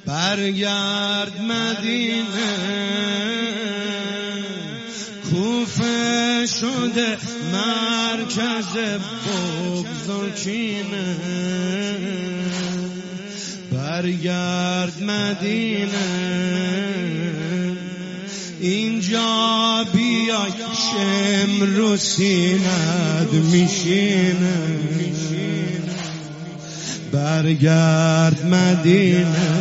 برگرد مدینه، کوفه شده مرکز بغض و کینه. برگرد مدینه، اینجا بیای شمر رو سینت میشینه. برگرد مدینه،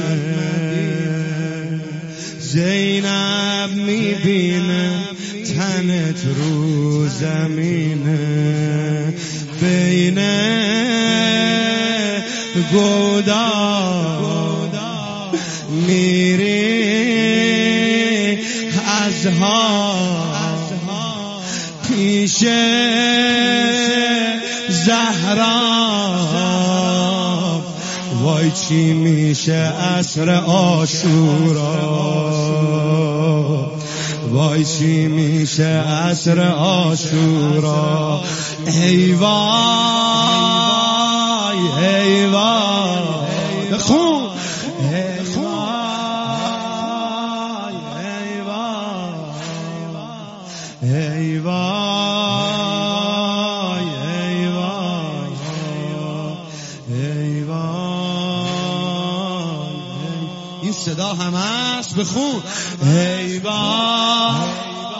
زینب میبینه تنت رو زمینه. بین گودا میری ازها پیش زهرا. وای چی میشه عصر عاشورا، وای چی میشه عصر عاشورا. ای وای ای وای خون، ای وای ای وای ای وای ای وای ای وای. این صدا هم هست، بخون. ای وای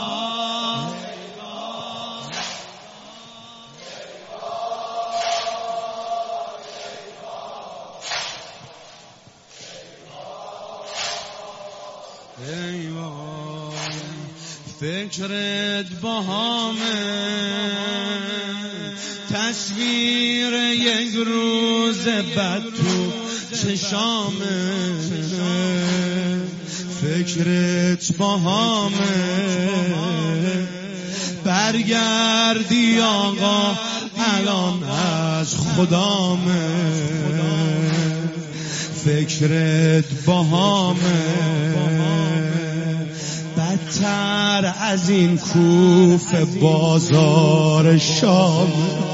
ای وای. فکرت باهامه، تصویر یک روز بد تو چشامه. فکرت باهامه، برگردی آقا الان از خدامه. فکرت باهامه، بدتر از این کوفه بازار شام.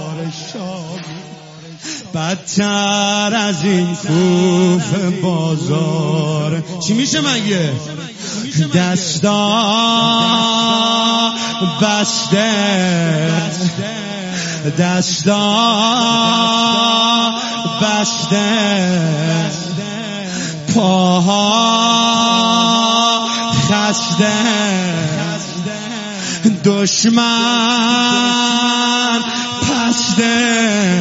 بدتر از این کوفه بازار. چی میشه مگه؟ دستا بسته، دستا بسته، پاها خسته. دشمن پسته،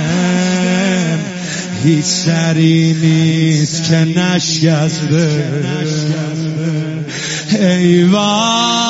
هیچ سری نیست که نشکسته. ای وای